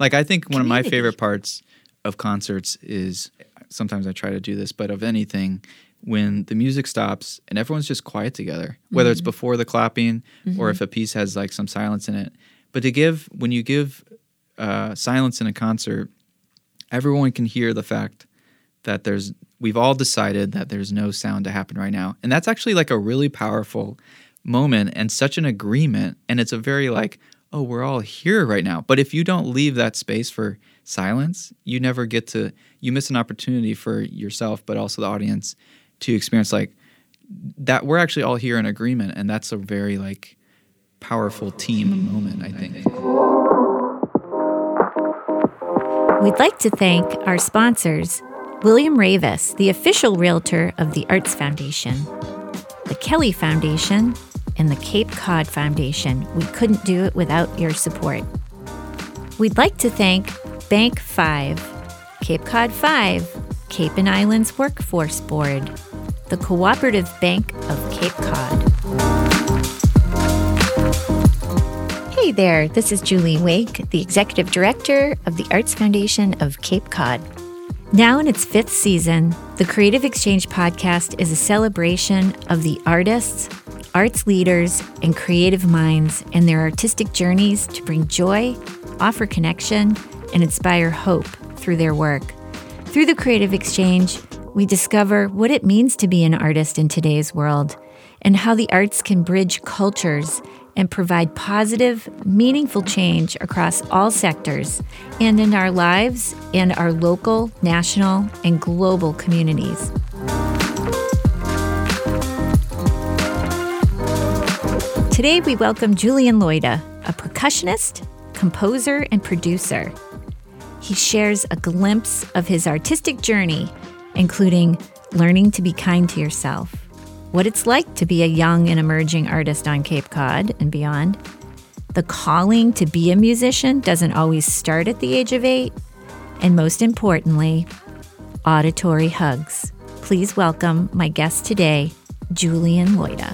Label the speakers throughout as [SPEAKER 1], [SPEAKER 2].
[SPEAKER 1] Like, I think one of my
[SPEAKER 2] Community.
[SPEAKER 1] favorite parts of concerts is, sometimes I try to do this, but of anything, when the music stops and everyone's just quiet together, whether it's before the clapping or if a piece has like some silence in it. But when you give silence in a concert, everyone can hear the fact that we've all decided that there's no sound to happen right now. And that's actually like a really powerful moment and such an agreement. And it's a very like, oh, we're all here right now. But if you don't leave that space for silence, you miss an opportunity for yourself, but also the audience to experience like that we're actually all here in agreement. And that's a very like powerful team moment, I think.
[SPEAKER 2] We'd like to thank our sponsors, William Ravis, the official realtor of the Arts Foundation, the Kelly Foundation, and the Cape Cod Foundation. We couldn't do it without your support. We'd like to thank Bank 5, Cape Cod 5, Cape and Islands Workforce Board, the Cooperative Bank of Cape Cod. Hey there, this is Julie Wake, the Executive Director of the Arts Foundation of Cape Cod. Now in its 5th season, the Creative Exchange podcast is a celebration of the artists, arts leaders, and creative minds and their artistic journeys to bring joy, offer connection, and inspire hope through their work. Through the Creative Exchange, we discover what it means to be an artist in today's world and how the arts can bridge cultures and provide positive, meaningful change across all sectors and in our lives and our local, national, and global communities. Today, we welcome Julian Loida, a percussionist, composer, and producer. He shares a glimpse of his artistic journey, including learning to be kind to yourself, what it's like to be a young and emerging artist on Cape Cod and beyond. The calling to be a musician doesn't always start at the age of 8. And most importantly, auditory hugs. Please welcome my guest today, Julian Loida.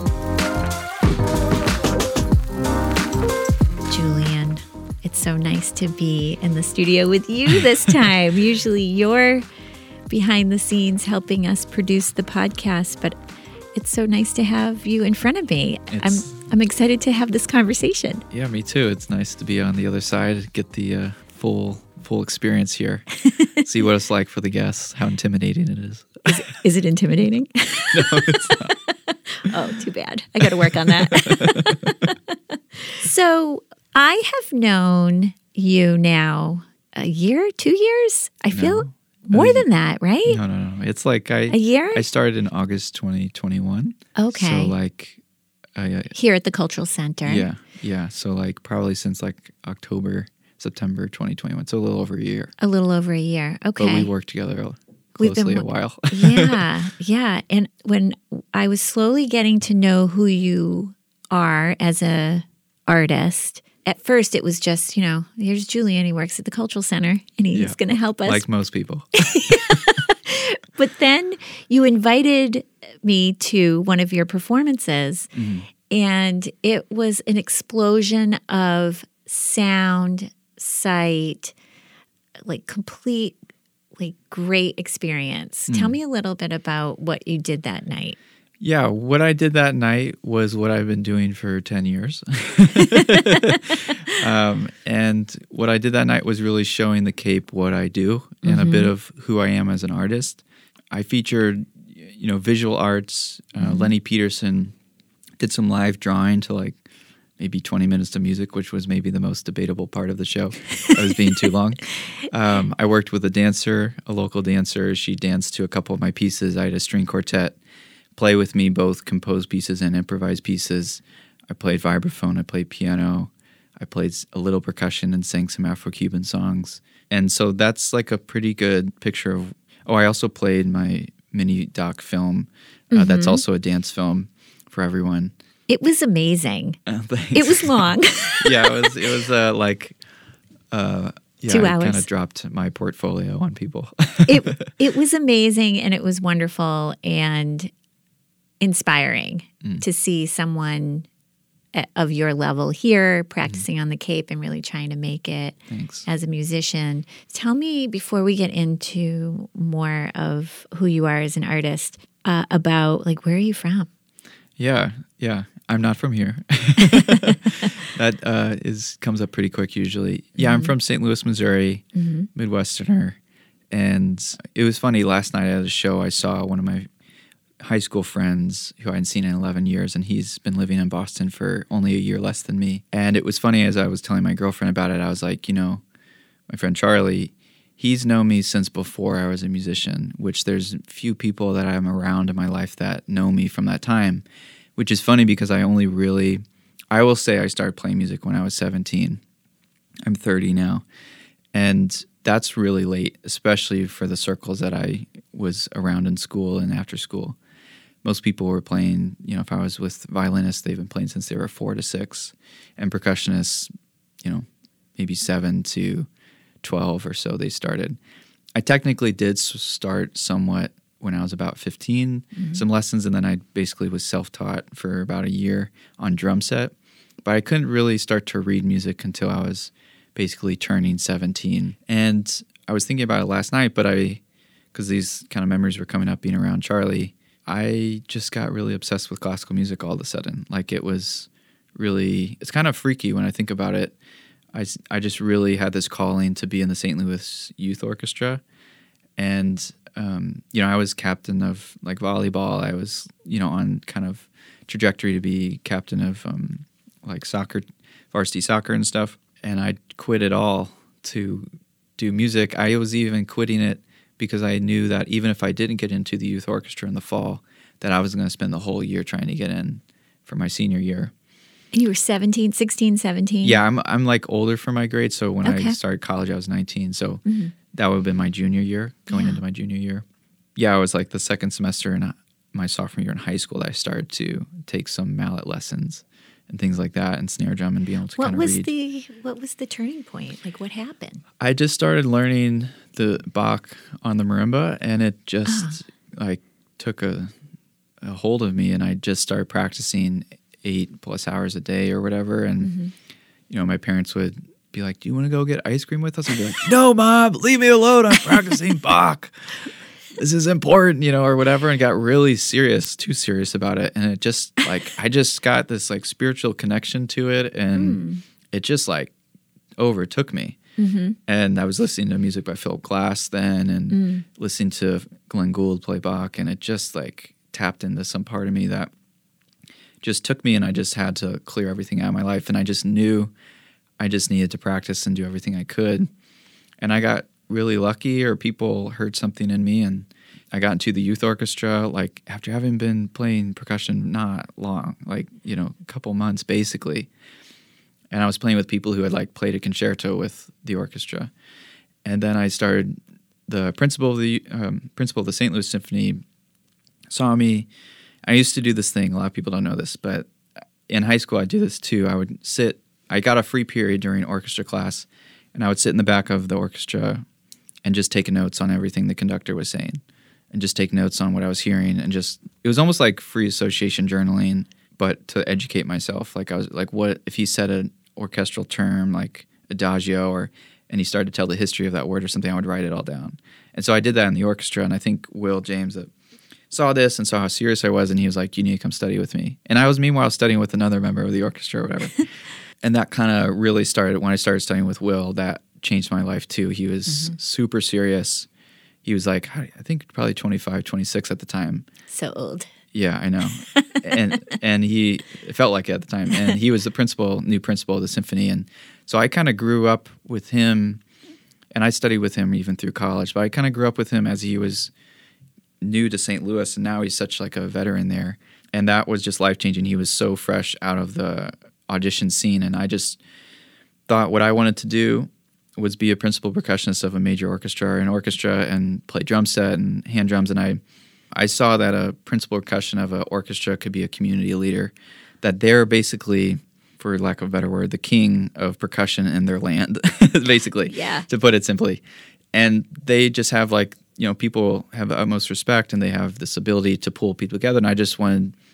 [SPEAKER 2] Julian, it's so nice to be in the studio with you this time. Usually you're behind the scenes helping us produce the podcast, but it's so nice to have you in front of me. I'm excited to have this conversation.
[SPEAKER 1] Yeah, me too. It's nice to be on the other side, get the full experience here, see what it's like for the guests, how intimidating it is.
[SPEAKER 2] Is it intimidating?
[SPEAKER 1] No, it's not.
[SPEAKER 2] Oh, too bad. I got to work on that. So I have known you now a year, 2 years? I feel more than that, right?
[SPEAKER 1] No. It's like a
[SPEAKER 2] year?
[SPEAKER 1] I started in August 2021.
[SPEAKER 2] Okay.
[SPEAKER 1] So like...
[SPEAKER 2] here at the Cultural Center.
[SPEAKER 1] Yeah. So like probably since like September 2021. So a little over a year.
[SPEAKER 2] A little over a year. Okay.
[SPEAKER 1] But we worked together closely a while.
[SPEAKER 2] Yeah. And when I was slowly getting to know who you are as a artist, at first it was just, here's Julian, he works at the Cultural Center, and he's going to help us.
[SPEAKER 1] Like most people.
[SPEAKER 2] But then you invited me to one of your performances, and it was an explosion of sound, sight, like complete, like great experience. Tell me a little bit about what you did that night.
[SPEAKER 1] Yeah, what I did that night was what I've been doing for 10 years. And what I did that night was really showing the Cape what I do and a bit of who I am as an artist. I featured, visual arts. Lenny Peterson did some live drawing to like maybe 20 minutes of music, which was maybe the most debatable part of the show. I was being too long. I worked with a local dancer. She danced to a couple of my pieces. I had a string quartet play with me, both composed pieces and improvised pieces. I played vibraphone, I played piano, I played a little percussion and sang some Afro-Cuban songs. And so that's like a pretty good picture of... Oh, I also played my mini doc film. That's also a dance film for everyone.
[SPEAKER 2] It was amazing.
[SPEAKER 1] Thanks.
[SPEAKER 2] It was long.
[SPEAKER 1] Yeah, it was 2
[SPEAKER 2] hours.
[SPEAKER 1] I kind of dropped my portfolio on people.
[SPEAKER 2] It was amazing, and it was wonderful and inspiring to see someone of your level here, practicing on the Cape and really trying to make it as a musician. Tell me, before we get into more of who you are as an artist, about like, where are you from?
[SPEAKER 1] Yeah. I'm not from here. That comes up pretty quick usually. Yeah, I'm from St. Louis, Missouri, Midwesterner. And it was funny, last night at a show, I saw one of my high school friends who I hadn't seen in 11 years, and he's been living in Boston for only a year less than me. And it was funny, as I was telling my girlfriend about it, I was like, my friend Charlie, he's known me since before I was a musician, which there's few people that I'm around in my life that know me from that time, which is funny because I will say I started playing music when I was 17. I'm 30 now. And that's really late, especially for the circles that I was around in school and after school. Most people were playing, if I was with violinists, they've been playing since they were 4 to 6. And percussionists, maybe 7 to 12 or so they started. I technically did start somewhat when I was about 15, some lessons, and then I basically was self-taught for about a year on drum set. But I couldn't really start to read music until I was basically turning 17. And I was thinking about it last night, but because these kind of memories were coming up being around Charlie, I just got really obsessed with classical music all of a sudden. Like it's kind of freaky when I think about it. I just really had this calling to be in the St. Louis Youth Orchestra. And, I was captain of like volleyball. I was, on kind of trajectory to be captain of like soccer, varsity soccer and stuff. And I quit it all to do music. I was even quitting it because I knew that even if I didn't get into the youth orchestra in the fall, that I was going to spend the whole year trying to get in for my senior year.
[SPEAKER 2] And you were 16, 17?
[SPEAKER 1] Yeah, I'm like older for my grade. So when I started college, I was 19. So that would have been my junior year, going into my junior year. Yeah, it was like the second semester in my sophomore year in high school that I started to take some mallet lessons and things like that, and snare drum, and being able to kind of read.
[SPEAKER 2] What was the turning point? Like, what happened?
[SPEAKER 1] I just started learning the Bach on the marimba, and it just took a hold of me, and I just started practicing 8+ hours a day or whatever. And my parents would be like, "Do you want to go get ice cream with us?" I'd be like, "No, Mom, leave me alone. I'm practicing Bach. This is important," or whatever, and got really too serious about it. And it just I just got this spiritual connection to it, and it just overtook me. And I was listening to music by Philip Glass then, and listening to Glenn Gould play Bach, and it just tapped into some part of me that just took me, and I just had to clear everything out of my life. And I just knew I just needed to practice and do everything I could. And I got really lucky, or people heard something in me, and I got into the youth orchestra after having been playing percussion not long, a couple months basically. And I was playing with people who had played a concerto with the orchestra. And then I started, the principal of the St. Louis Symphony saw me. I used to do this thing, a lot of people don't know this, but in high school I'd do this too. I got a free period during orchestra class, and I would sit in the back of the orchestra and just take notes on everything the conductor was saying, and just take notes on what I was hearing, and it was almost like free association journaling, but to educate myself. I was what if he said an orchestral term like adagio, and he started to tell the history of that word or something, I would write it all down. And so I did that in the orchestra, and I think Will James saw this and saw how serious I was, and he was like, "You need to come study with me." And I was meanwhile studying with another member of the orchestra or whatever. And that kind of really started, when I started studying with Will, that changed my life too. He was super serious. He was I think probably 25, 26 at the time.
[SPEAKER 2] So old.
[SPEAKER 1] Yeah, I know. and he felt like it at the time. And he was the new principal of the symphony. And so I kind of grew up with him, and I studied with him even through college. But I kind of grew up with him as he was new to St. Louis, and now he's such a veteran there. And that was just life-changing. He was so fresh out of the audition scene, and I just thought what I wanted to do was be a principal percussionist of a major orchestra or an orchestra, and play drum set and hand drums. And I saw that a principal percussion of an orchestra could be a community leader, that they're basically, for lack of a better word, the king of percussion in their land, basically, to put it simply. And they just have people have the utmost respect, and they have this ability to pull people together. And I just wanted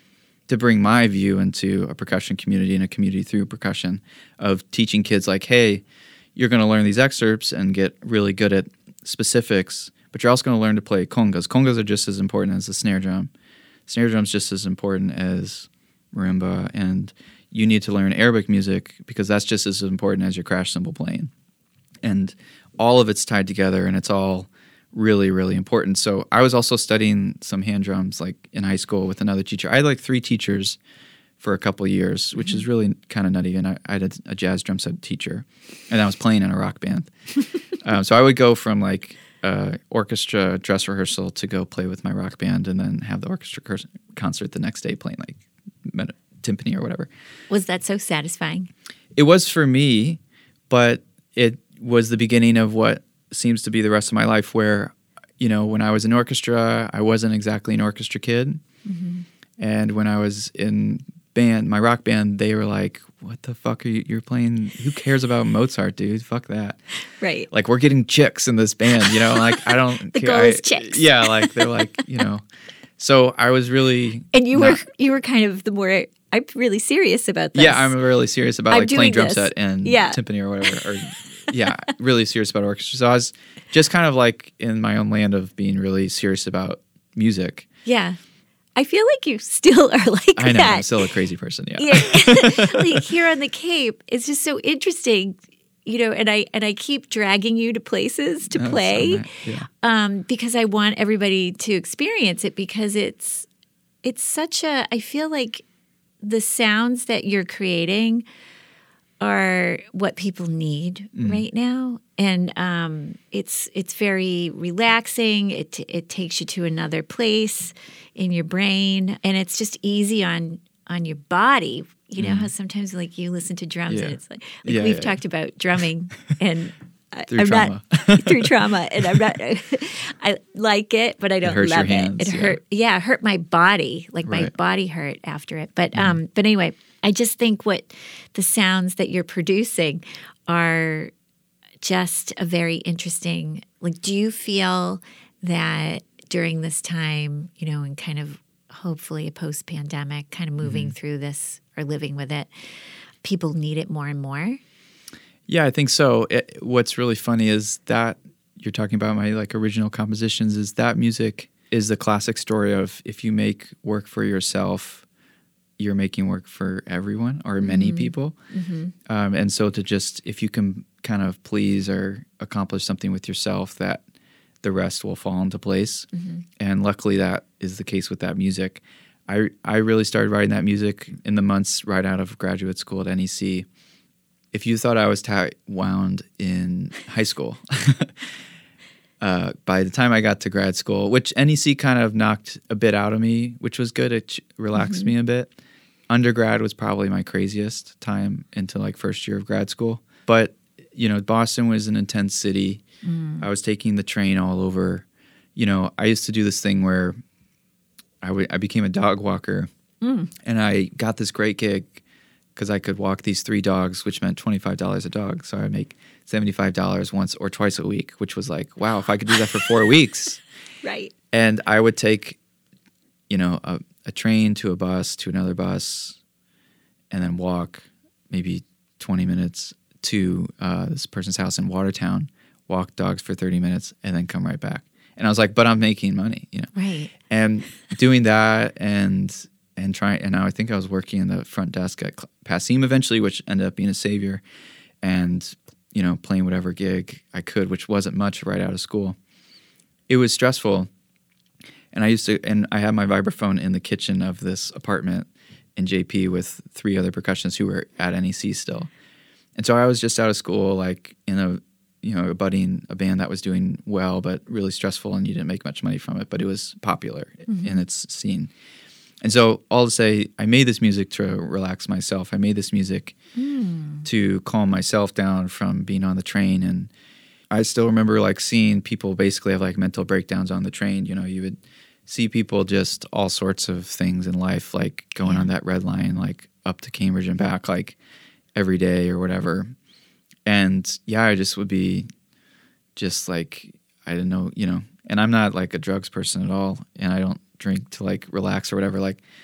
[SPEAKER 1] to bring my view into a percussion community and a community through percussion of teaching kids like, hey, you're going to learn these excerpts and get really good at specifics, but you're also going to learn to play congas. Congas are just as important as the snare drum. Snare drum's just as important as marimba, and you need to learn Arabic music because that's just as important as your crash cymbal playing. And all of it's tied together, and it's all really, really important. So I was also studying some hand drums like in high school with another teacher. I had like 3 teachers for a couple of years, which is really kind of nutty. And I had a jazz drum set teacher, and I was playing in a rock band. So I would go from like orchestra dress rehearsal to go play with my rock band and then have the orchestra concert the next day playing like timpani or whatever.
[SPEAKER 2] Was that so satisfying?
[SPEAKER 1] It was for me, but it was the beginning of what seems to be the rest of my life where, you know, when I was in orchestra, I wasn't exactly an orchestra kid. Mm-hmm. And when I was in band, my rock band, they were like, what the fuck are you're playing? Who cares about Mozart, dude? Fuck that.
[SPEAKER 2] Right.
[SPEAKER 1] Like, we're getting chicks in this band, you know? Like, I don't
[SPEAKER 2] the
[SPEAKER 1] care.
[SPEAKER 2] goal is chicks.
[SPEAKER 1] Yeah, like, they're like, you know. So I was really...
[SPEAKER 2] And you were kind of the more... I'm really serious about this.
[SPEAKER 1] Yeah, I'm really serious about like playing drum set and timpani or whatever. Or, yeah, really serious about orchestra. So I was just kind of like in my own land of being really serious about music.
[SPEAKER 2] Yeah. I feel like you still are like that.
[SPEAKER 1] I know, I'm still a crazy person, yeah.
[SPEAKER 2] Like here on the Cape, it's just so interesting, you know, and I keep dragging you to places to play because I want everybody to experience it because it's such a, I feel like the sounds that you're creating are what people need right now. And it's very relaxing. It takes you to another place in your brain. And it's just easy on your body. You know how sometimes like you listen to drums and it's like we've talked about drumming and
[SPEAKER 1] through trauma.
[SPEAKER 2] Through trauma. And I'm not, I like it, but I don't love
[SPEAKER 1] it.
[SPEAKER 2] It hurt my body. Like my body hurt after it. But anyway, I just think what the sounds that you're producing are just a very interesting, like, do you feel that during this time, you know, and kind of hopefully a post-pandemic kind of moving through this or living with it, people need it more and more?
[SPEAKER 1] Yeah, I think so. What's really funny is that you're talking about my like original compositions is that music is the classic story of if you make work for yourself, you're making work for everyone or many people. Mm-hmm. And so to just, if you can kind of please or accomplish something with yourself, that the rest will fall into place. Mm-hmm. And luckily that is the case with that music. I really started writing that music in the months right out of graduate school at NEC. If you thought I was wound in high school, by the time I got to grad school, which NEC kind of knocked a bit out of me, which was good. It relaxed me a bit. Undergrad was probably my craziest time into like first year of grad school. But, you know, Boston was an intense city. I was taking the train all over. You know, I used to do this thing where I became a dog walker. And I got this great gig because I could walk these 3 dogs, which meant $25 a dog. So I would make $75 once or twice a week, which was like, wow, if I could do that for 4 weeks.
[SPEAKER 2] Right.
[SPEAKER 1] And I would take, you know, a train to a bus to another bus and then walk maybe 20 minutes to this person's house in Watertown, walk dogs for 30 minutes, and then come right back. And I was like, but I'm making money, you know.
[SPEAKER 2] Right.
[SPEAKER 1] And doing that and trying, and now I think I was working in the front desk at Passim eventually, which ended up being a savior, and, you know, playing whatever gig I could, which wasn't much right out of school. It was stressful. And I had my vibraphone in the kitchen of this apartment in JP with 3 other percussionists who were at NEC still. And so I was just out of school, like in a band that was doing well, but really stressful, and you didn't make much money from it, but it was popular in its scene. And so all to say, I made this music to relax myself. I made this music to calm myself down from being on the train. And I still remember like seeing people basically have like mental breakdowns on the train. You know, you would see people just all sorts of things in life, like going on that red line, like up to Cambridge and back, like every day or whatever. And yeah, I just would be just like, I didn't know, you know, and I'm not like a drugs person at all. And I don't drink to like relax or whatever. Like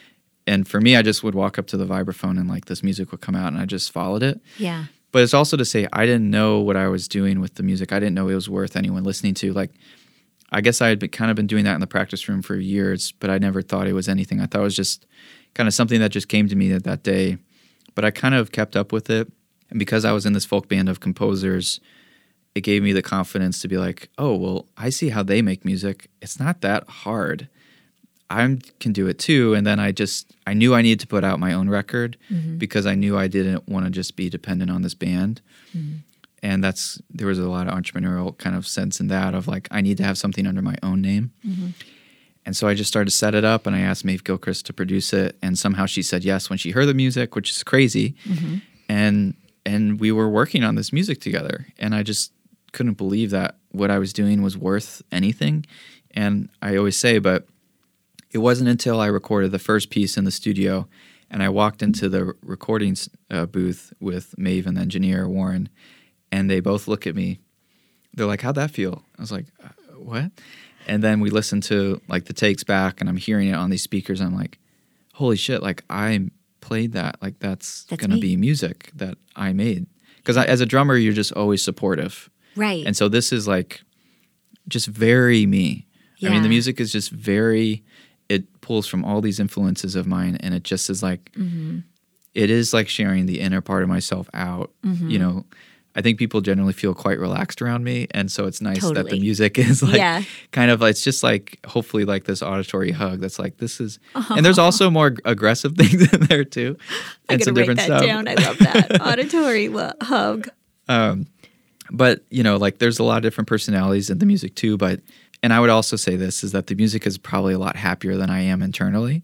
[SPEAKER 1] And for me, I just would walk up to the vibraphone and like this music would come out and I just followed it.
[SPEAKER 2] Yeah.
[SPEAKER 1] But it's also to say I didn't know what I was doing with the music. I didn't know it was worth anyone listening to. Like, I guess I had kind of been doing that in the practice room for years, but I never thought it was anything. I thought it was just kind of something that just came to me that day. But I kind of kept up with it. And because I was in this folk band of composers, it gave me the confidence to be like, oh, well, I see how they make music. It's not that hard. I can do it too. And then I knew I needed to put out my own record because I knew I didn't want to just be dependent on this band. And there was a lot of entrepreneurial kind of sense in that of like, I need to have something under my own name. And so I just started to set it up and I asked Maeve Gilchrist to produce it. And somehow she said yes when she heard the music, which is crazy. And we were working on this music together. And I just couldn't believe that what I was doing was worth anything. And I always say, but it wasn't until I recorded the first piece in the studio and I walked into the recording booth with Maeve and the engineer, Warren, and they both look at me. They're like, how'd that feel? I was like, what? And then we listened to like the takes back and I'm hearing it on these speakers. And I'm like, holy shit, like I played that. Like that's going to be music that I made. Because as a drummer, you're just always supportive.
[SPEAKER 2] Right.
[SPEAKER 1] And so this is like just very me. Yeah. I mean, the music is just very, it pulls from all these influences of mine. And it just is like, it is like sharing the inner part of myself out. You know, I think people generally feel quite relaxed around me. And so it's nice that the music is like kind of, it's just like hopefully like this auditory hug that's like, this is, and there's also more aggressive things in there too.
[SPEAKER 2] I'm going to write that down. I love that. Auditory hug.
[SPEAKER 1] But, you know, like there's a lot of different personalities in the music too. But, and I would also say this is that the music is probably a lot happier than I am internally.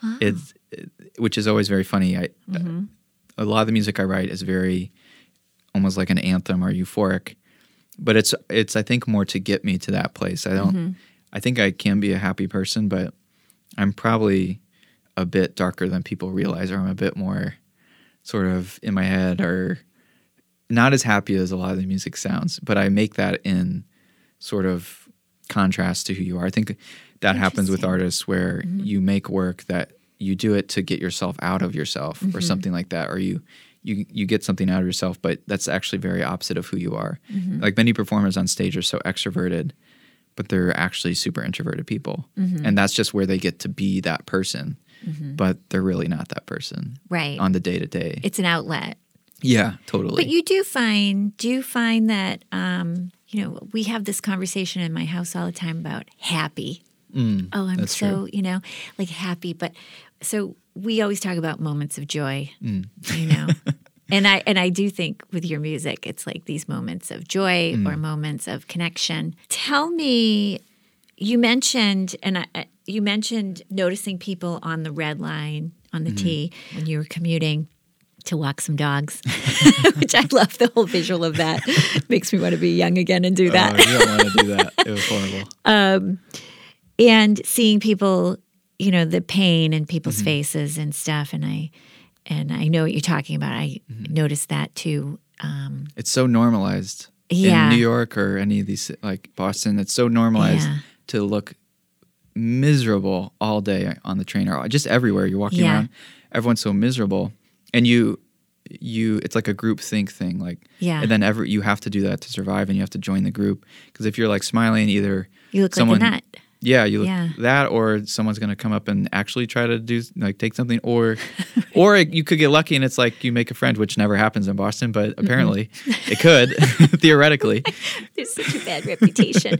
[SPEAKER 1] Which is always very funny. A lot of the music I write is very almost like an anthem or euphoric, but it's I think more to get me to that place. I think I can be a happy person, but I'm probably a bit darker than people realize, or I'm a bit more sort of in my head or not as happy as a lot of the music sounds, but I make that in sort of contrast to who you are. I think that happens with artists where you make work that you do it to get yourself out of yourself or something like that, or you get something out of yourself, but that's actually very opposite of who you are. Like many performers on stage are so extroverted, but they're actually super introverted people. And that's just where they get to be that person, but they're really not that person on the day-to-day.
[SPEAKER 2] It's an outlet.
[SPEAKER 1] Yeah, totally.
[SPEAKER 2] But do you find that, you know, we have this conversation in my house all the time about happy. I'm so, true. You know, like happy. But so we always talk about moments of joy, you know. And I do think with your music, it's like these moments of joy or moments of connection. Tell me, you mentioned noticing people on the red line, on the T, when you were commuting to walk some dogs, which I love the whole visual of that. Makes me want to be young again and do that.
[SPEAKER 1] You don't want to do that. It was horrible.
[SPEAKER 2] And seeing people, you know, the pain in people's faces and stuff. And I know what you're talking about. I noticed that too.
[SPEAKER 1] It's so normalized in New York or any of these, like Boston. It's so normalized to look miserable all day on the train or just everywhere you're walking around. Everyone's so miserable. And you, it's like a group think thing, like, and then you have to do that to survive, and you have to join the group because if you're like smiling, either
[SPEAKER 2] you look like a nut.
[SPEAKER 1] Yeah, you look that, or someone's gonna come up and actually try to do like take something, or you could get lucky and it's like you make a friend, which never happens in Boston, but apparently it could theoretically.
[SPEAKER 2] There's such a bad reputation.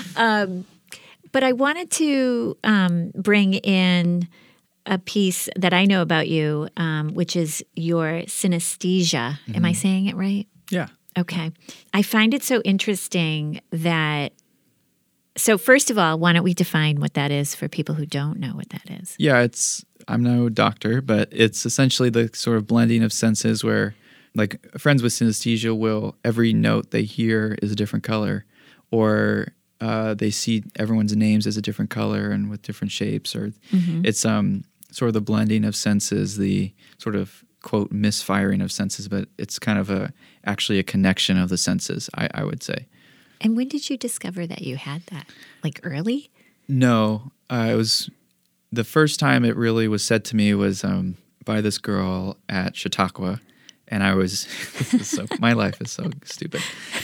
[SPEAKER 2] But I wanted to bring in a piece that I know about you, which is your synesthesia. Am I saying it right?
[SPEAKER 1] Yeah.
[SPEAKER 2] Okay. I find it so interesting that, so first of all, why don't we define what that is for people who don't know what that is?
[SPEAKER 1] Yeah, I'm no doctor, but it's essentially the sort of blending of senses where like friends with synesthesia every note they hear is a different color, or they see everyone's names as a different color and with different shapes, or it's sort of the blending of senses, the sort of, quote, misfiring of senses, but it's kind of actually a connection of the senses, I would say.
[SPEAKER 2] And when did you discover that you had that? Like early?
[SPEAKER 1] No, it was the first time it really was said to me was by this girl at Chautauqua. And I was, my life is so stupid.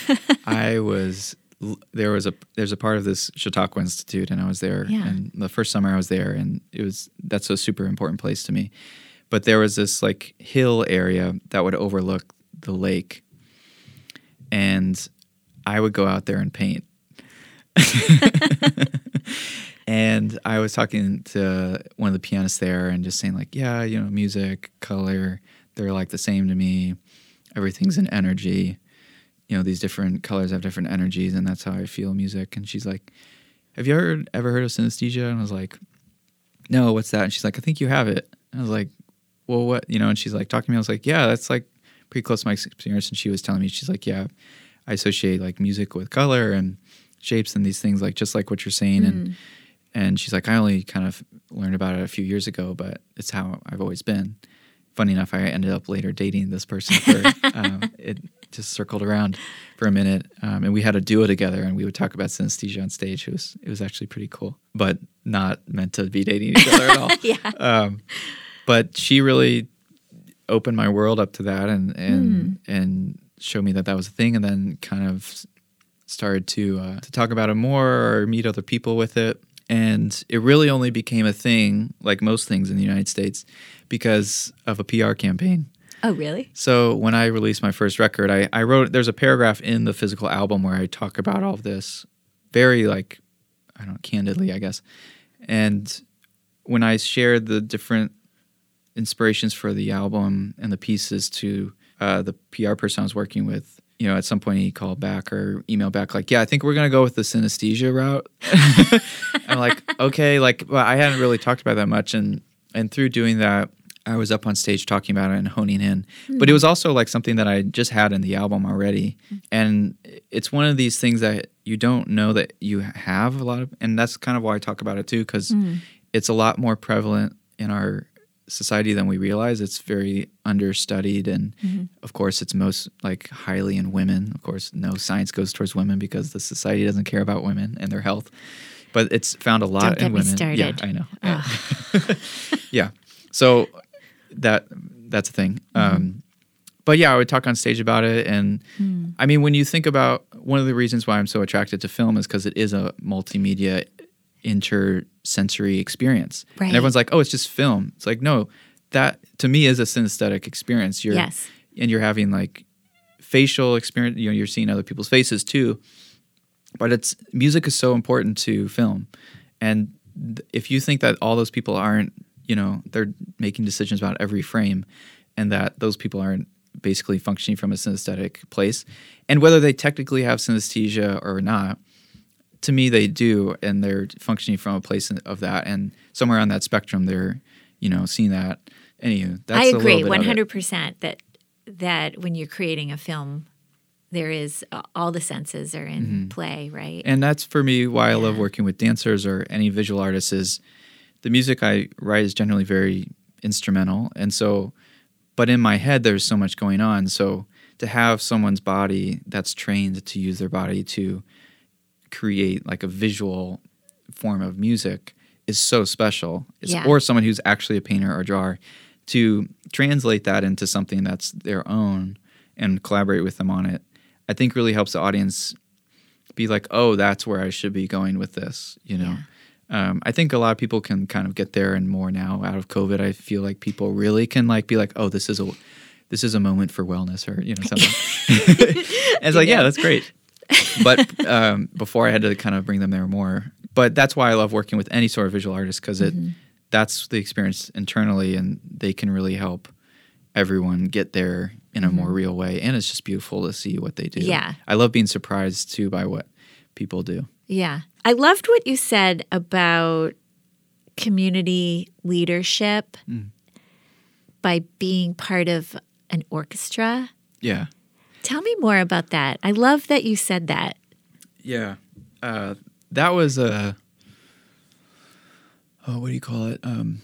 [SPEAKER 1] There's a part of this Chautauqua Institute, and I was there.
[SPEAKER 2] Yeah.
[SPEAKER 1] And the first summer I was there, and that's a super important place to me. But there was this like hill area that would overlook the lake, and I would go out there and paint. And I was talking to one of the pianists there and just saying like, yeah, music, color, they're like the same to me. Everything's an energy. These different colors have different energies, and that's how I feel music. And she's like, have you ever heard of synesthesia? And I was like, no, what's that? And she's like, I think you have it. And I was like, well, what? And she's like talking to me. I was like, yeah, that's like pretty close to my experience. And she was telling me, she's like, yeah, I associate like music with color and shapes and these things, like just like what you're saying. And she's like, I only kind of learned about it a few years ago, but it's how I've always been. Funny enough, I ended up later dating this person. It just circled around for a minute, and we had a duo together, and we would talk about synesthesia on stage. It was actually pretty cool, but not meant to be dating each other at all.
[SPEAKER 2] Yeah.
[SPEAKER 1] But she really opened my world up to that, and showed me that was a thing, and then kind of started to talk about it more or meet other people with it. And it really only became a thing, like most things in the United States, because of a PR campaign.
[SPEAKER 2] Oh, really?
[SPEAKER 1] So when I released my first record, I wrote, there's a paragraph in the physical album where I talk about all of this very candidly, I guess. And when I shared the different inspirations for the album and the pieces to the PR person I was working with, at some point he called back or emailed back like, yeah, I think we're going to go with the synesthesia route. I'm like, okay, well, I hadn't really talked about that much. And through doing that, I was up on stage talking about it and honing in. But it was also like something that I just had in the album already. And it's one of these things that you don't know that you have a lot of, and that's kind of why I talk about it too, because it's a lot more prevalent in our society than we realize. It's very understudied, and of course it's most like highly in women. Of course, no science goes towards women because the society doesn't care about women and their health. But it's found a lot in women.
[SPEAKER 2] Don't get me started.
[SPEAKER 1] Yeah, I know. Yeah. So that's a thing. But yeah, I would talk on stage about it. And I mean, when you think about one of the reasons why I'm so attracted to film is because it is a multimedia intersensory experience.
[SPEAKER 2] Right.
[SPEAKER 1] And everyone's like, oh, it's just film. It's like, no, that to me is a synesthetic experience.
[SPEAKER 2] Yes.
[SPEAKER 1] And you're having like facial experience, you're seeing other people's faces too. But music is so important to film. And if you think that all those people aren't, they're making decisions about every frame, and that those people aren't basically functioning from a synesthetic place, and whether they technically have synesthesia or not, to me they do, and they're functioning from a place of that, and somewhere on that spectrum they're, seeing that. Anywho, that's
[SPEAKER 2] I agree
[SPEAKER 1] 100%
[SPEAKER 2] that when you're creating a film, there is all the senses are in play, right?
[SPEAKER 1] And that's for me why I love working with dancers or any visual artists. Is the music I write is generally very instrumental, and so, but in my head there's so much going on. So to have someone's body that's trained to use their body to create like a visual form of music is so special. Or someone who's actually a painter or drawer, to translate that into something that's their own and collaborate with them on it, I think really helps the audience be like, oh, that's where I should be going with this, I think a lot of people can kind of get there, and more now out of COVID, I feel like people really can like be like, oh, this is a moment for wellness, or something. And it's like, yeah, that's great. But before I had to kind of bring them there more. But that's why I love working with any sort of visual artist, because that's the experience internally, and they can really help everyone get there in a more real way. And it's just beautiful to see what they do.
[SPEAKER 2] Yeah.
[SPEAKER 1] I love being surprised too by what people do.
[SPEAKER 2] Yeah. I loved what you said about community leadership by being part of an orchestra.
[SPEAKER 1] Yeah.
[SPEAKER 2] Tell me more about that. I love that you said that.
[SPEAKER 1] Yeah. That was a, what do you call it?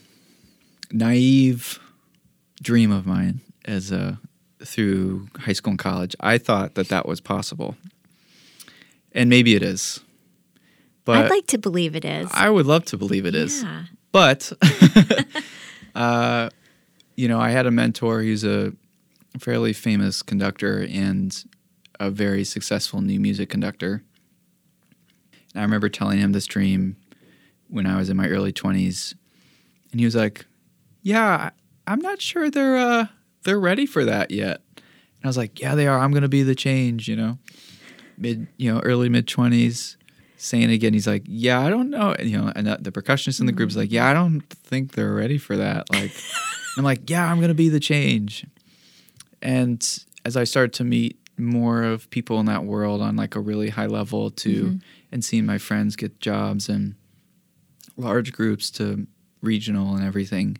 [SPEAKER 1] Naive dream of mine through high school and college. I thought that was possible. And maybe it is. But
[SPEAKER 2] I'd like to believe it is.
[SPEAKER 1] I would love to believe it is. But, I had a mentor who's a fairly famous conductor and a very successful new music conductor. And I remember telling him this dream when I was in my early 20s. And he was like, yeah, I'm not sure they're ready for that yet. And I was like, yeah, they are. I'm going to be the change, early mid-20s. Saying it again, he's like, yeah, I don't know. And the percussionist in the group's like, yeah, I don't think they're ready for that. Like, I'm like, yeah, I'm going to be the change. And as I started to meet more of people in that world on like a really high level and seeing my friends get jobs and large groups to regional and everything,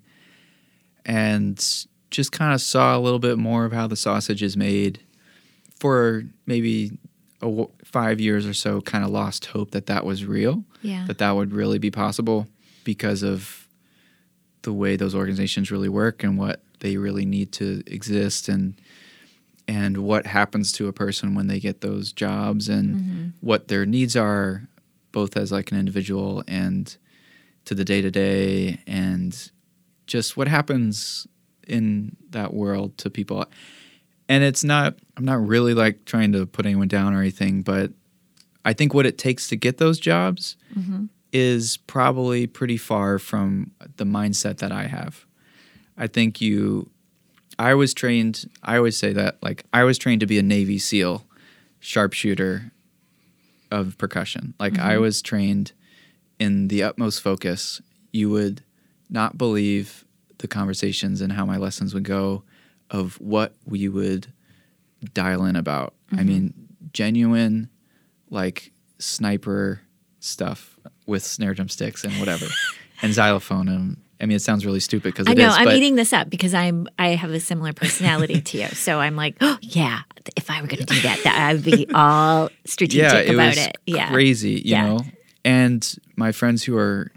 [SPEAKER 1] and just kind of saw a little bit more of how the sausage is made. For maybe 5 years or so, kind of lost hope that was real, that would really be possible because of the way those organizations really work and what they really need to exist, and what happens to a person when they get those jobs, and what their needs are, both as like an individual and to the day-to-day, and just what happens in that world to people. And I'm not really like trying to put anyone down or anything, but I think what it takes to get those jobs is probably pretty far from the mindset that I have. I think I always say that, like, I was trained to be a Navy SEAL sharpshooter of percussion. Like, I was trained in the utmost focus. You would not believe the conversations and how my lessons would go, of what we would dial in about. I mean, genuine, like, sniper stuff with snare drum sticks and whatever, and xylophone. And I mean, it sounds really stupid because it is.
[SPEAKER 2] I'm eating this up because I have a similar personality to you. So I'm like, oh yeah, if I were going to do that, I would be all strategic about it. Yeah,
[SPEAKER 1] crazy, you know. And my friends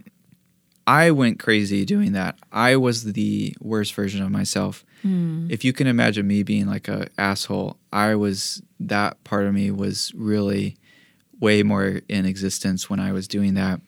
[SPEAKER 1] I went crazy doing that. I was the worst version of myself. If you can imagine me being like a asshole, that part of me was really way more in existence when I was doing that.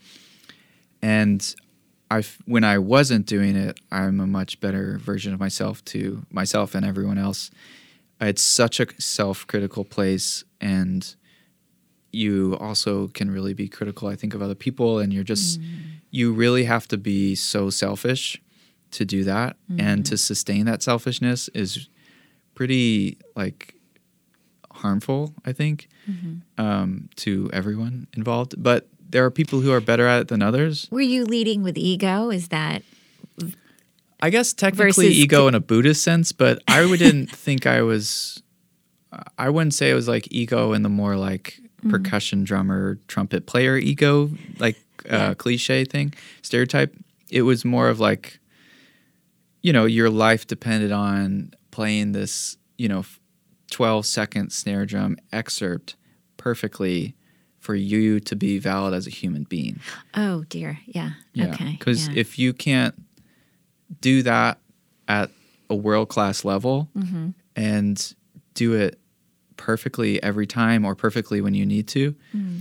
[SPEAKER 1] And when I wasn't doing it, I'm a much better version of myself to myself and everyone else. It's such a self-critical place, and you also can really be critical, I think, of other people, and you really have to be so selfish to do that, and to sustain that selfishness is pretty, like, harmful, I think, to everyone involved. But there are people who are better at it than others.
[SPEAKER 2] Were you leading with ego? Is that...
[SPEAKER 1] I guess technically ego in a Buddhist sense, but I didn't think I wouldn't say it was like ego in the more like percussion drummer, trumpet player ego, like cliche thing, stereotype. It was more of like, your life depended on playing this, 12-second snare drum excerpt perfectly for you to be valid as a human being.
[SPEAKER 2] Oh, dear. Yeah. Okay.
[SPEAKER 1] Because if you can't do that at a world-class level and do it perfectly every time or perfectly when you need to,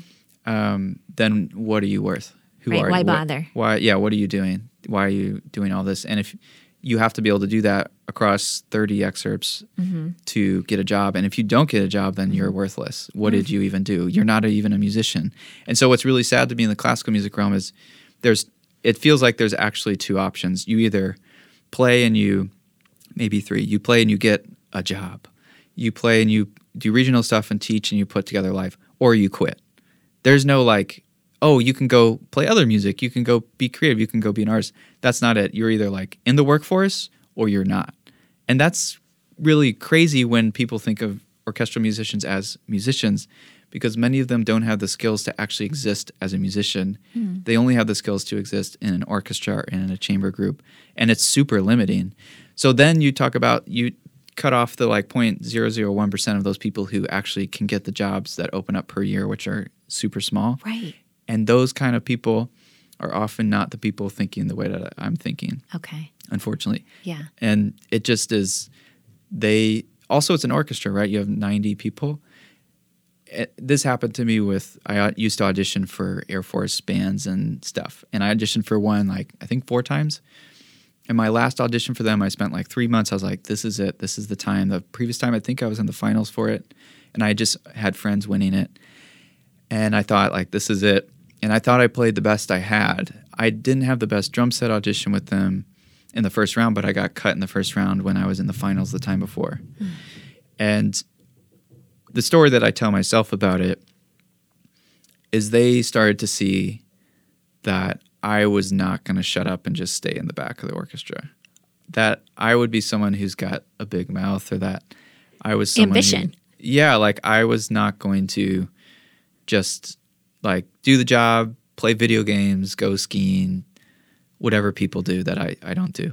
[SPEAKER 1] then what are you worth?
[SPEAKER 2] Why bother?
[SPEAKER 1] What are you doing? Why are you doing all this? And if you have to be able to do that across 30 excerpts to get a job, and if you don't get a job, then you're worthless. What did you even do? You're not even a musician. And so what's really sad to me in the classical music realm is it feels like there's actually two options. You either play and maybe three. You play and you get a job. You play and you do regional stuff and teach and you put together live, or you quit. There's no like, oh, you can go play other music. You can go be creative. You can go be an artist. That's not it. You're either like in the workforce or you're not. And that's really crazy when people think of orchestral musicians as musicians, because many of them don't have the skills to actually exist as a musician. They only have the skills to exist in an orchestra and in a chamber group, and it's super limiting. So then you talk about, you cut off the like 0.001% of those people who actually can get the jobs that open up per year, which are super small.
[SPEAKER 2] Right.
[SPEAKER 1] And those kind of people are often not the people thinking the way that I'm thinking.
[SPEAKER 2] Okay.
[SPEAKER 1] Unfortunately.
[SPEAKER 2] Yeah.
[SPEAKER 1] And it just is, it's an orchestra, right? You have 90 people. this happened to me I used to audition for Air Force bands and stuff. And I auditioned for one, like, I think 4 times. And my last audition for them, I spent like 3 months. I was like, this is it. This is the time. The previous time, I think I was in the finals for it. And I just had friends winning it. And I thought, like, this is it. And I thought I played the best I had. I didn't have the best drum set audition with them in the first round, but I got cut in the first round when I was in the finals the time before. And the story that I tell myself about it is they started to see that I was not going to shut up and just stay in the back of the orchestra. That I would be someone who's got a big mouth, or that I was someone
[SPEAKER 2] ambition.
[SPEAKER 1] Like I was not going to just like do the job, play video games, go skiing, whatever people do that I don't do.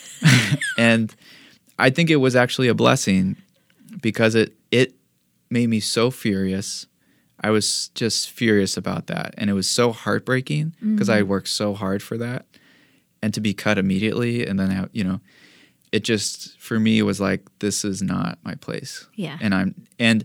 [SPEAKER 1] And I think it was actually a blessing because it made me so furious. I was just furious about that. And it was so heartbreaking because I worked so hard for that. And to be cut immediately and then, it just, for me, it was like, this is not my place.
[SPEAKER 2] Yeah.
[SPEAKER 1] And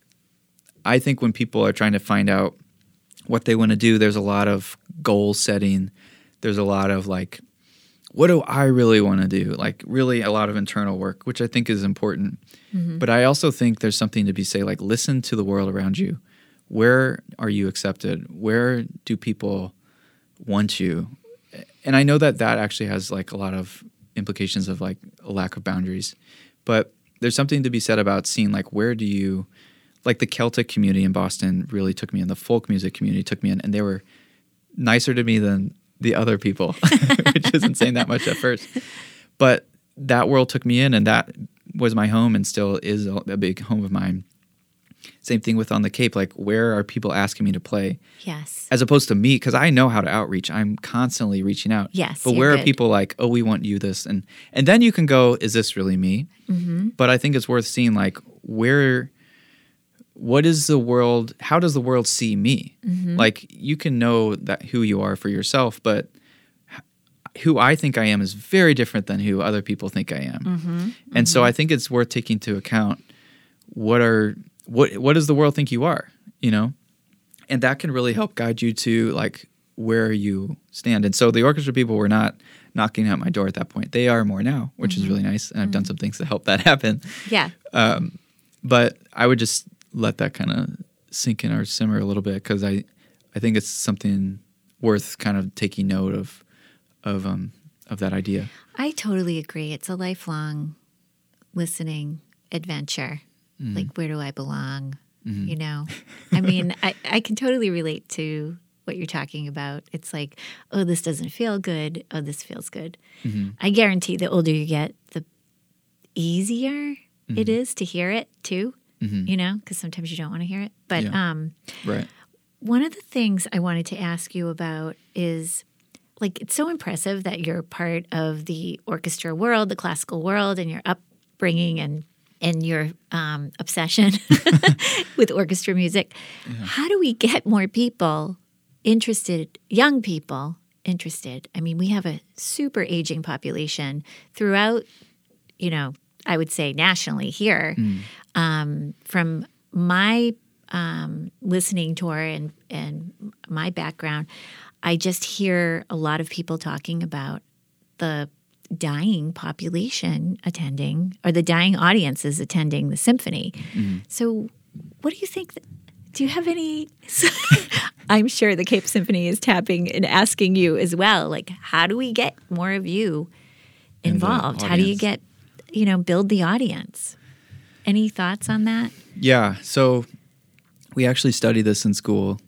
[SPEAKER 1] I think when people are trying to find out what they want to do, there's a lot of goal setting. There's a lot of like, what do I really want to do? Like really a lot of internal work, which I think is important. But I also think there's something to be say, like, listen to the world around you. Where are you accepted? Where do people want you? And I know that actually has like a lot of implications of like a lack of boundaries. But there's something to be said about seeing like, where do you, like the Celtic community in Boston really took me in, the folk music community took me in, and they were nicer to me than the other people, which isn't saying that much at first. But that world took me in, and that was my home and still is a big home of mine. Same thing with on the Cape, like where are people asking me to play?
[SPEAKER 2] Yes.
[SPEAKER 1] As opposed to me, because I know how to outreach. I'm constantly reaching out.
[SPEAKER 2] Yes.
[SPEAKER 1] But where are people like, oh, we want you this? And then you can go, is this really me? But I think it's worth seeing like what is the world, how does the world see me? Like you can know that who you are for yourself, but who I think I am is very different than who other people think I am. And so I think it's worth taking into account what does the world think you are, And that can really help guide you to like where you stand. And so the orchestra people were not knocking at my door at that point. They are more now, which is really nice. And I've done some things to help that happen.
[SPEAKER 2] Yeah.
[SPEAKER 1] But I would just let that kind of sink in or simmer a little bit, because I think it's something worth kind of taking note of that idea.
[SPEAKER 2] I totally agree. It's a lifelong listening adventure. Like, where do I belong? I mean, I can totally relate to what you're talking about. It's like, oh, this doesn't feel good. Oh, this feels good. I guarantee the older you get, the easier it is to hear it too, because sometimes you don't want to hear it. But
[SPEAKER 1] right.
[SPEAKER 2] One of the things I wanted to ask you about is, like, it's so impressive that you're part of the orchestra world, the classical world, and your upbringing and your obsession with orchestra music. Yeah. How do we get more people interested, young people interested? I mean, we have a super aging population throughout, I would say nationally here. From my listening tour and my background, I just hear a lot of people talking about the dying population attending, or the dying audiences attending the symphony. So what do you think? Do you have any? I'm sure the Cape Symphony is tapping and asking you as well, like, how do we get more of you involved? How do you get, build the audience? Any thoughts on that?
[SPEAKER 1] Yeah. So we actually study this in school,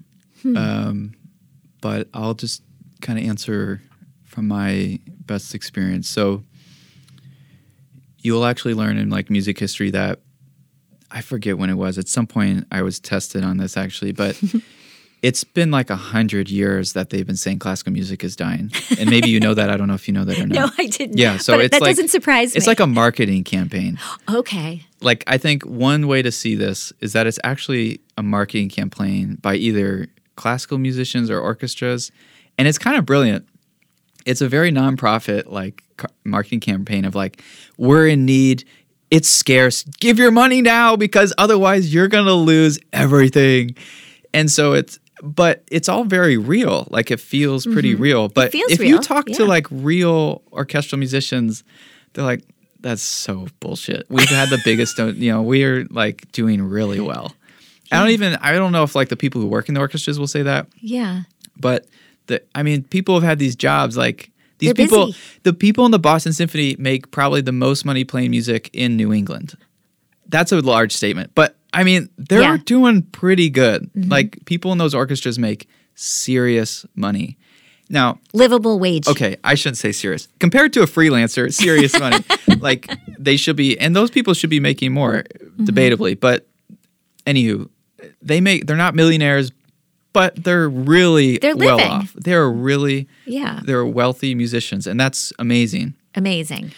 [SPEAKER 1] but I'll just kind of answer from my best experience. So you'll actually learn in like music history that, I forget when it was, at some point I was tested on this actually, but it's been like 100 years that they've been saying classical music is dying. And maybe you know that. I don't know if you know that or not.
[SPEAKER 2] No, I didn't.
[SPEAKER 1] Yeah, so
[SPEAKER 2] but
[SPEAKER 1] it's
[SPEAKER 2] that
[SPEAKER 1] like,
[SPEAKER 2] doesn't surprise me.
[SPEAKER 1] It's like a marketing campaign.
[SPEAKER 2] Okay.
[SPEAKER 1] Like, I think one way to see this is that it's actually a marketing campaign by either classical musicians or orchestras. And it's kind of brilliant. It's a very nonprofit like marketing campaign of like, we're in need. it's scarce. Give your money now because otherwise you're going to lose everything. And so but it's all very real. Like it feels pretty real. But if
[SPEAKER 2] real.
[SPEAKER 1] you talk to like real orchestral musicians, they're like, that's so bullshit. We've had the biggest, we're like doing really well. Yeah. I don't know if like the people who work in the orchestras will say that.
[SPEAKER 2] Yeah.
[SPEAKER 1] But people have had these jobs like these
[SPEAKER 2] They're
[SPEAKER 1] people,
[SPEAKER 2] busy.
[SPEAKER 1] The people in the Boston Symphony make probably the most money playing music in New England. That's a large statement, but I mean, they're doing pretty good. Like people in those orchestras make serious money. Now,
[SPEAKER 2] livable wage.
[SPEAKER 1] Okay, I shouldn't say serious. Compared to a freelancer, serious money. Like they should be, and those people should be making more, debatably. But anywho, they're not millionaires, but they're really well off. They're wealthy musicians, and that's amazing.
[SPEAKER 2] Amazing.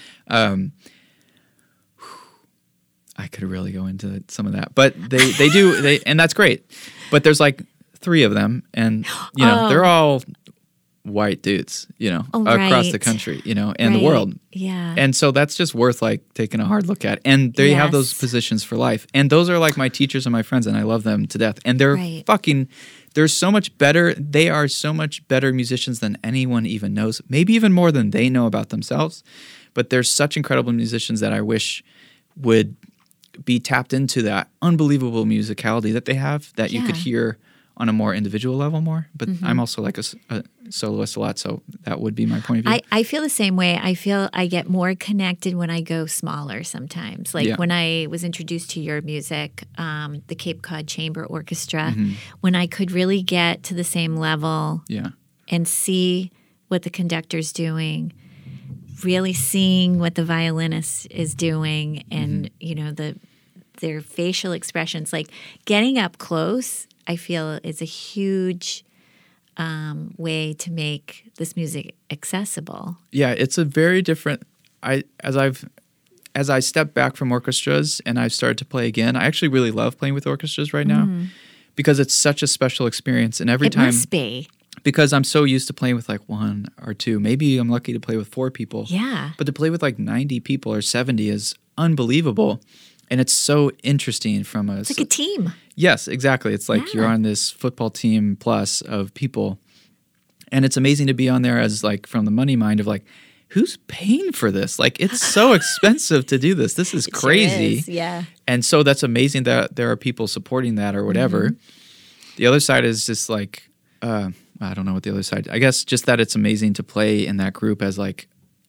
[SPEAKER 1] I could really go into some of that, but they do, and that's great. But there's like 3 of them, and they're all white dudes, across the country, and the world.
[SPEAKER 2] Yeah.
[SPEAKER 1] And so that's just worth like taking a hard look at. And they have those positions for life. And those are like my teachers and my friends, and I love them to death. And they're they're so much better. They are so much better musicians than anyone even knows, maybe even more than they know about themselves. But they're such incredible musicians that I wish would be tapped into that unbelievable musicality that they have that you could hear on a more individual level more. But I'm also like a soloist a lot, so that would be my point of view.
[SPEAKER 2] I feel the same way. I feel I get more connected when I go smaller sometimes. Like when I was introduced to your music, the Cape Cod Chamber Orchestra, when I could really get to the same level and see what the conductor's doing, really seeing what the violinist is doing and, their facial expressions, like getting up close, I feel is a huge way to make this music accessible.
[SPEAKER 1] Yeah, it's a very different. As I step back from orchestras and I've started to play again, I actually really love playing with orchestras right now because it's such a special experience. And every time,
[SPEAKER 2] it must be,
[SPEAKER 1] because I'm so used to playing with like 1 or 2. Maybe I'm lucky to play with 4 people.
[SPEAKER 2] Yeah,
[SPEAKER 1] but to play with like 90 people or 70 is unbelievable. And it's so interesting
[SPEAKER 2] it's like a team.
[SPEAKER 1] Yes, exactly. It's like you're on this football team plus of people. And it's amazing to be on there as like from the money mind of like, who's paying for this? Like it's so expensive to do this. This is crazy.
[SPEAKER 2] Sure is, yeah.
[SPEAKER 1] And so that's amazing that there are people supporting that or whatever. The other side is just like, I don't know what the other side, I guess just that it's amazing to play in that group as like,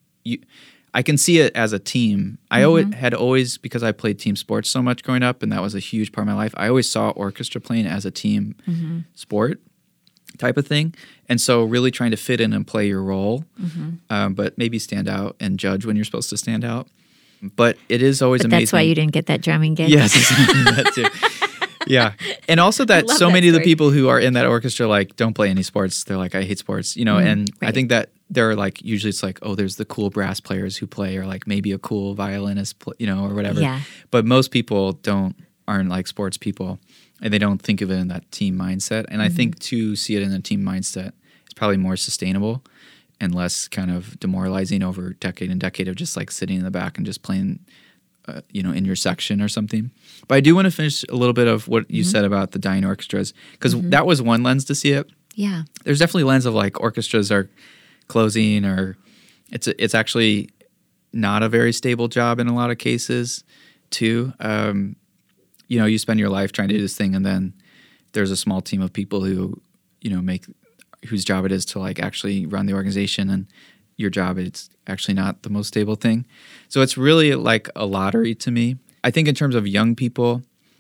[SPEAKER 1] I can see it as a team. I had always, because I played team sports so much growing up, and that was a huge part of my life, I always saw orchestra playing as a team sport type of thing. And so really trying to fit in and play your role, but maybe stand out and judge when you're supposed to stand out. But it is always amazing.
[SPEAKER 2] That's why you didn't get that drumming gig?
[SPEAKER 1] Yes, that too. Yeah. And also that so many of the people who are in that orchestra like don't play any sports. They're like, I hate sports, and I think that they're like, usually it's like, oh, there's the cool brass players who play or like maybe a cool violinist, or whatever.
[SPEAKER 2] Yeah.
[SPEAKER 1] But most people aren't like sports people and they don't think of it in that team mindset. And I think to see it in a team mindset is probably more sustainable and less kind of demoralizing over decade and decade of just like sitting in the back and just playing in your section or something. But I do want to finish a little bit of what you said about the dying orchestras, because that was one lens to see it.
[SPEAKER 2] Yeah.
[SPEAKER 1] There's definitely a lens of like orchestras are closing, or it's actually not a very stable job in a lot of cases too. You spend your life trying to do this thing, and then there's a small team of people who, whose job it is to like actually run the organization, and your job, it's actually not the most stable thing. So it's really like a lottery to me. I think in terms of young people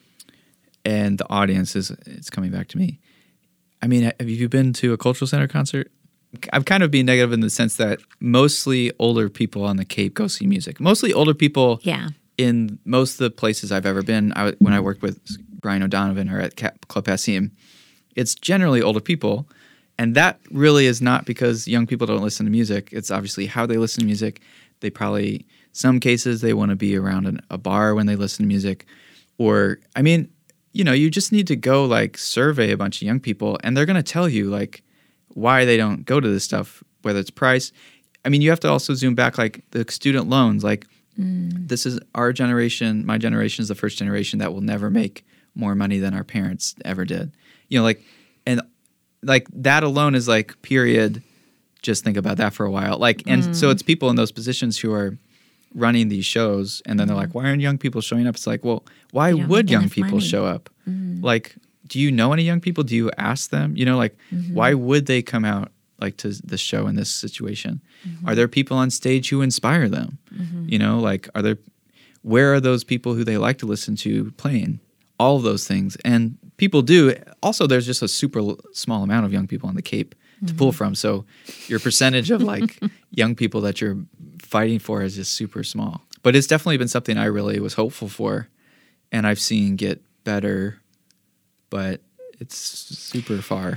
[SPEAKER 1] and the audience, it's coming back to me. I mean, have you been to a Cultural Center concert? I'm kind of being negative in the sense that mostly older people on the Cape go see music. Mostly older people in most of the places I've ever been. When I worked with Brian O'Donovan or at Club Passim, it's generally older people. And that really is not because young people don't listen to music. It's obviously how they listen to music. They probably, some cases, they want to be around a bar when they listen to music. Or, I mean, you just need to go like survey a bunch of young people, and they're going to tell you like why they don't go to this stuff, whether it's price. I mean, you have to also zoom back, like the student loans, like this is our generation. My generation is the first generation that will never make more money than our parents ever did. And that alone is like, period. Just think about that for a while. So it's people in those positions who are running these shows, and then they're like, why aren't young people showing up? It's like, well, why would young people show up? Like, do you know any young people? Do you ask them? Why would they come out to the show in this situation? Are there people on stage who inspire them? Where are those people who they like to listen to playing? All of those things. And people do. Also, there's just a super small amount of young people on the Cape to pull from. So your percentage of young people that you're fighting for is just super small. But it's definitely been something I really was hopeful for, and I've seen get better, but it's super far.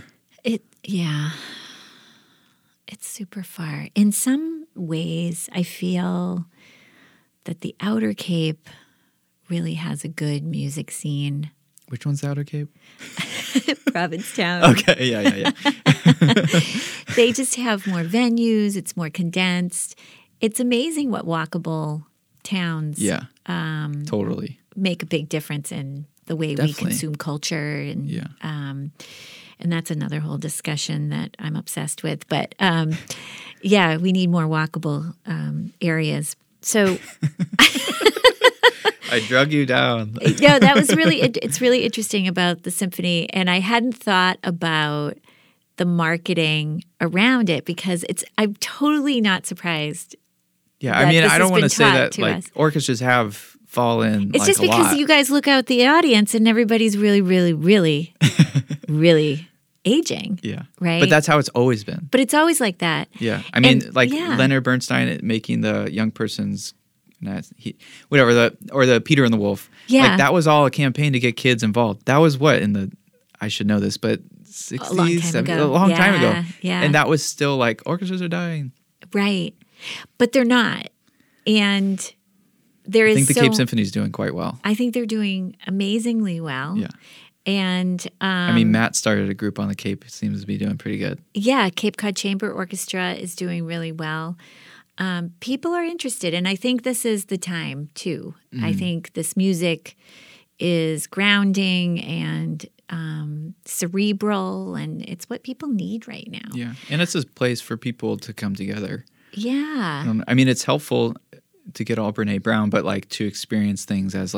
[SPEAKER 2] It's super far. In some ways, I feel that the Outer Cape really has a good music scene.
[SPEAKER 1] Which one's the Outer Cape?
[SPEAKER 2] Provincetown.
[SPEAKER 1] Okay, yeah.
[SPEAKER 2] They just have more venues. It's more condensed. It's amazing what walkable towns
[SPEAKER 1] totally
[SPEAKER 2] make a big difference in the way we consume culture. And that's another whole discussion that I'm obsessed with. But we need more walkable areas. So
[SPEAKER 1] I drug you down.
[SPEAKER 2] No, that was it's really interesting about the symphony. And I hadn't thought about the marketing around it, because I'm totally not surprised.
[SPEAKER 1] Yeah, I mean, I don't want to say that orchestras have fallen.
[SPEAKER 2] It's just because you guys look out the audience and everybody's really, really, really, really aging.
[SPEAKER 1] Yeah.
[SPEAKER 2] Right.
[SPEAKER 1] But that's how it's always been.
[SPEAKER 2] But it's always like that.
[SPEAKER 1] Yeah. I mean, Leonard Bernstein making the young person's or the Peter and the Wolf.
[SPEAKER 2] Yeah.
[SPEAKER 1] That was all a campaign to get kids involved. That was I should know this, but 60s, 70s, a long time ago.
[SPEAKER 2] Yeah.
[SPEAKER 1] And that was still orchestras are dying.
[SPEAKER 2] Right. But they're not. And I
[SPEAKER 1] think the Cape Symphony is doing quite well.
[SPEAKER 2] I think they're doing amazingly well.
[SPEAKER 1] Yeah.
[SPEAKER 2] And
[SPEAKER 1] Matt started a group on the Cape. It seems to be doing pretty good.
[SPEAKER 2] Yeah, Cape Cod Chamber Orchestra is doing really well. People are interested, and I think this is the time too. I think this music is grounding and cerebral, and it's what people need right now.
[SPEAKER 1] Yeah, and it's a place for people to come together.
[SPEAKER 2] Yeah.
[SPEAKER 1] It's helpful to get all Brene Brown, but to experience things as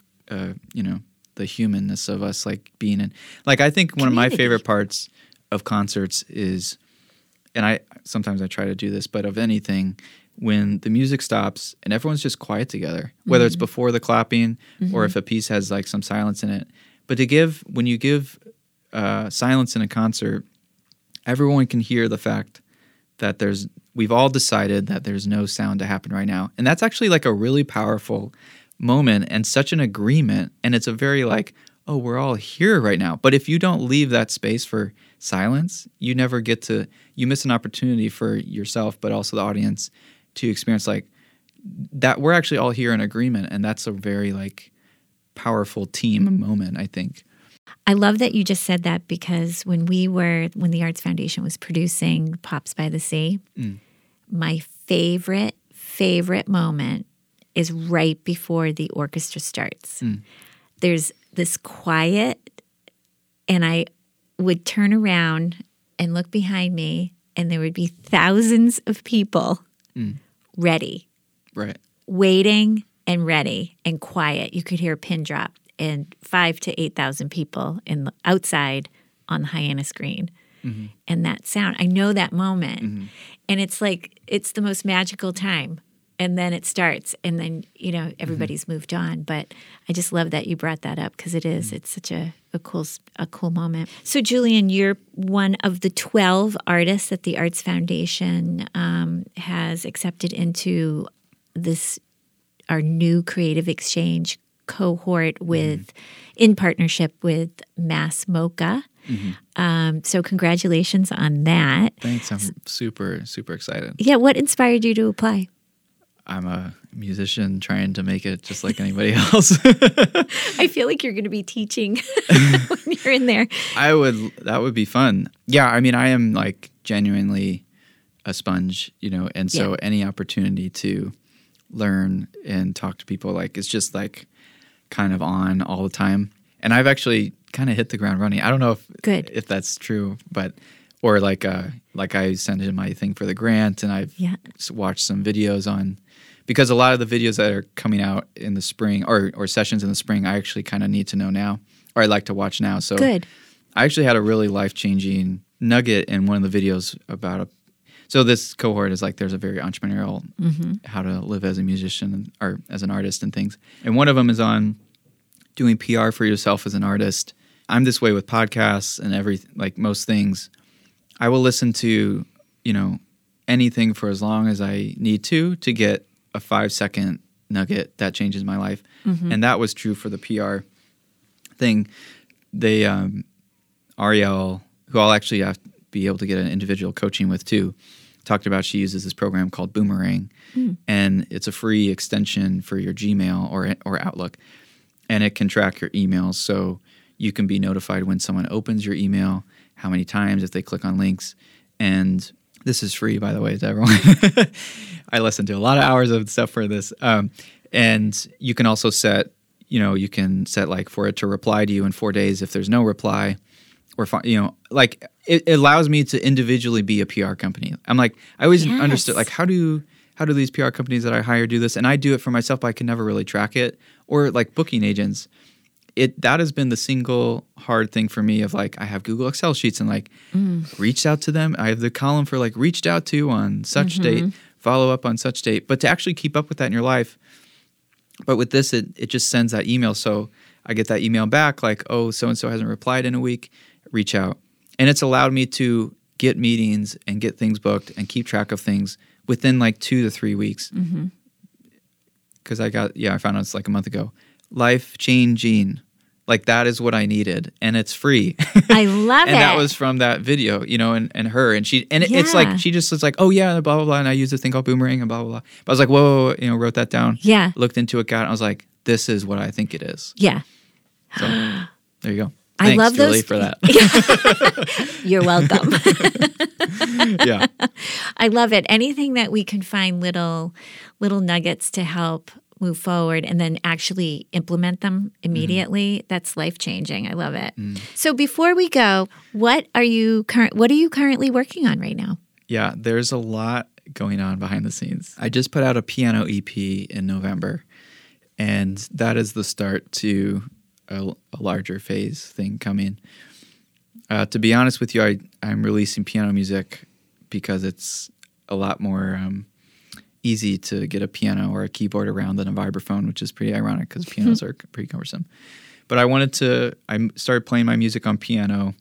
[SPEAKER 1] the humanness of us being in. I think one of my favorite parts of concerts is, and sometimes I try to do this, but of anything, when the music stops and everyone's just quiet together, whether it's before the clapping or if a piece has some silence in it. But when you give silence in a concert, everyone can hear the fact that we've all decided that there's no sound to happen right now. And that's actually a really powerful moment and such an agreement. And it's a very we're all here right now. But if you don't leave that space for silence, you never you miss an opportunity for yourself, but also the audience to experience that we're actually all here in agreement. And that's a very powerful team moment, I think.
[SPEAKER 2] I love that you just said that, because when the Arts Foundation was producing Pops by the Sea, my favorite moment is right before the orchestra starts. There's this quiet, and I would turn around and look behind me, and there would be thousands of people ready.
[SPEAKER 1] Right.
[SPEAKER 2] Waiting and ready and quiet. You could hear a pin drop, and 5,000 to 8,000 people outside on the Hyannis Green. And that sound, I know that moment. And it's it's the most magical time. And then it starts, and then, everybody's moved on. But I just love that you brought that up, because it's such a cool moment. So, Julian, you're one of the 12 artists that the Arts Foundation has accepted into our new Creative Exchange cohort in partnership with Mass MoCA. So congratulations on that.
[SPEAKER 1] Thanks. I'm super, super excited.
[SPEAKER 2] Yeah. What inspired you to apply?
[SPEAKER 1] I'm a musician trying to make it just like anybody else.
[SPEAKER 2] I feel like you're going to be teaching when you're in there.
[SPEAKER 1] That would be fun. Yeah. I am genuinely a sponge, and so any opportunity to learn and talk to people. Like it's just like kind of on all the time. And I've actually kind of hit the ground running. I don't know if that's true, but or like I sent in my thing for the grant, and I've watched some videos on, because a lot of the videos that are coming out in the spring or sessions in the spring, I actually kind of need to know now, or I like to watch now. So I actually had a really life-changing nugget in one of the videos about so this cohort is like, there's a very entrepreneurial, how to live as a musician or as an artist and things. And one of them is on doing PR for yourself as an artist. I'm this way with podcasts and everything, like most things. I will listen to, anything for as long as I need to get a 5-second nugget that changes my life. And that was true for the PR thing. They, Ariel, who I'll actually have to be able to get an individual coaching with too, talked about she uses this program called Boomerang. And it's a free extension for your Gmail or Outlook. And it can track your emails, so you can be notified when someone opens your email, how many times, if they click on links. And this is free, by the way, to everyone. I listened to a lot of hours of stuff for this. And you can also set, like for it to reply to you in 4 days if there's no reply. Or, like it allows me to individually be a PR company. I'm like, I always understood, like, how do these PR companies that I hire do this? And I do it for myself, but I can never really track it. Or like booking agents. That has been the single hard thing for me of like, I have Google Excel sheets and like reached out to them. I have the column for like reached out to on such date, follow up on such date. But to actually keep up with that in your life. But with this, it just sends that email. So I get that email back like, oh, so-and-so hasn't replied in a week, reach out. And it's allowed me to get meetings and get things booked and keep track of things within like 2 to 3 weeks. Because I found out it's like a month ago. Life-changing. Like that is what I needed, and it's free.
[SPEAKER 2] I love it.
[SPEAKER 1] And that was from that video, and her, and she, and it's like she just was like, oh yeah, blah blah blah, and I use this thing called Boomerang and blah blah blah. But I was like, whoa, wrote that down.
[SPEAKER 2] Yeah.
[SPEAKER 1] Looked into it, got it. I was like, this is what I think it is.
[SPEAKER 2] Yeah.
[SPEAKER 1] So there you go.
[SPEAKER 2] I love
[SPEAKER 1] Julie,
[SPEAKER 2] those
[SPEAKER 1] for that.
[SPEAKER 2] You're welcome.
[SPEAKER 1] Yeah.
[SPEAKER 2] I love it. Anything that we can find little nuggets to help move forward and then actually implement them immediately, that's life-changing. I love it. So before we go, what are you currently working on right now?
[SPEAKER 1] Yeah, there's a lot going on behind the scenes. I just put out a piano EP in November, and that is the start to a larger phase thing coming. To be honest with you, I'm releasing piano music because it's a lot more easy to get a piano or a keyboard around than a vibraphone, which is pretty ironic because pianos are pretty cumbersome. But I started playing my music on piano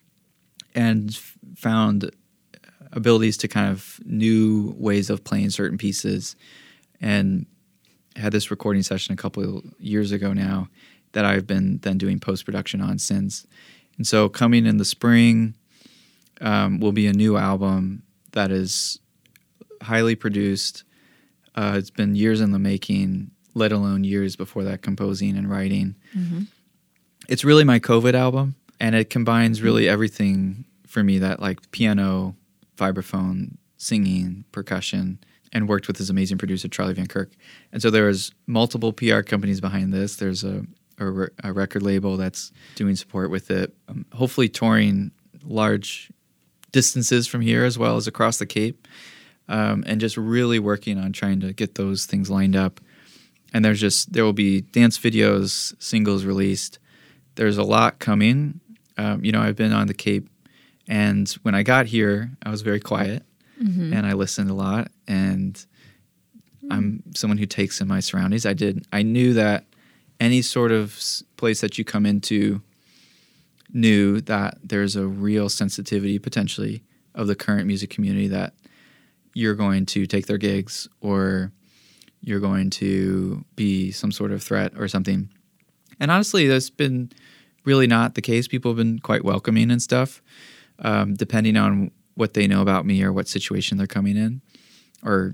[SPEAKER 1] and found abilities to kind of new ways of playing certain pieces, and had this recording session a couple of years ago now that I've been then doing post-production on since. And so coming in the spring will be a new album that is highly produced. It's been years in the making, let alone years before that, composing and writing. It's really my COVID album, and it combines really everything for me, that like piano, vibraphone, singing, percussion, and worked with this amazing producer, Charlie Van Kirk. And so there was multiple PR companies behind this. There's a record label that's doing support with it, hopefully touring large distances from here as well as across the Cape. And just really working on trying to get those things lined up. And there will be dance videos, singles released. There's a lot coming. I've been on the Cape, and when I got here, I was very quiet, and I listened a lot, and I'm someone who takes in my surroundings. I knew that any sort of place that you come into knew that there's a real sensitivity potentially of the current music community, that you're going to take their gigs or you're going to be some sort of threat or something. And honestly, that's been really not the case. People have been quite welcoming and stuff, depending on what they know about me or what situation they're coming in, or,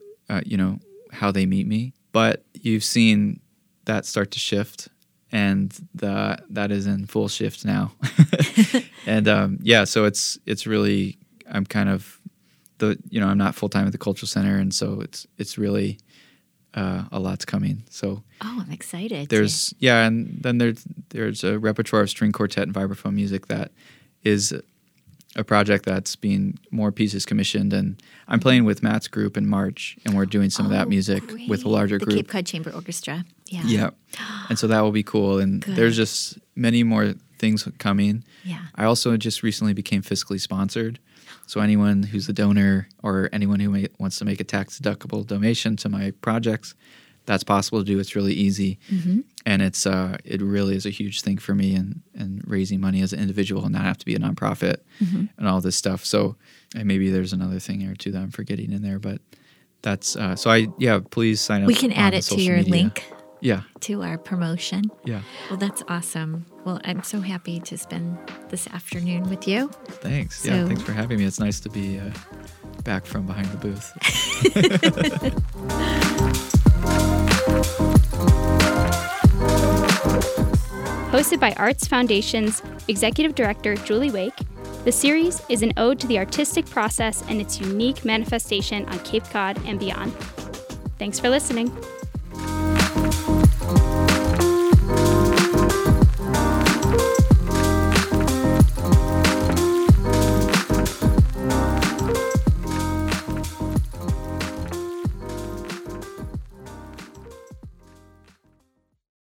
[SPEAKER 1] how they meet me. But you've seen that start to shift, and that is in full shift now. And so it's really, I'm kind of I'm not full time at the Cultural Center, and so it's really a lot's coming. So
[SPEAKER 2] I'm excited.
[SPEAKER 1] And then there's a repertoire of string quartet and vibraphone music that is a project that's being more pieces commissioned, and I'm playing with Matt's group in March, and we're doing some of that music with a larger group.
[SPEAKER 2] The Cape Cod Chamber Orchestra. Yeah.
[SPEAKER 1] Yeah. And so that will be cool. And there's just many more things coming.
[SPEAKER 2] Yeah.
[SPEAKER 1] I also just recently became fiscally sponsored. So anyone who's a donor or anyone who wants to make a tax-deductible donation to my projects, that's possible to do. It's really easy.
[SPEAKER 2] Mm-hmm.
[SPEAKER 1] And it really is a huge thing for me and raising money as an individual and not have to be a nonprofit and all this stuff. So and maybe there's another thing or two that I'm forgetting in there, but that's please sign up.
[SPEAKER 2] We can add it to your link.
[SPEAKER 1] Yeah.
[SPEAKER 2] To our promotion.
[SPEAKER 1] Yeah.
[SPEAKER 2] Well, that's awesome. Well, I'm so happy to spend this afternoon with you.
[SPEAKER 1] Thanks. Yeah, thanks for having me. It's nice to be back from behind the booth.
[SPEAKER 3] Hosted by Arts Foundation's Executive Director, Julie Wake, the series is an ode to the artistic process and its unique manifestation on Cape Cod and beyond. Thanks for listening.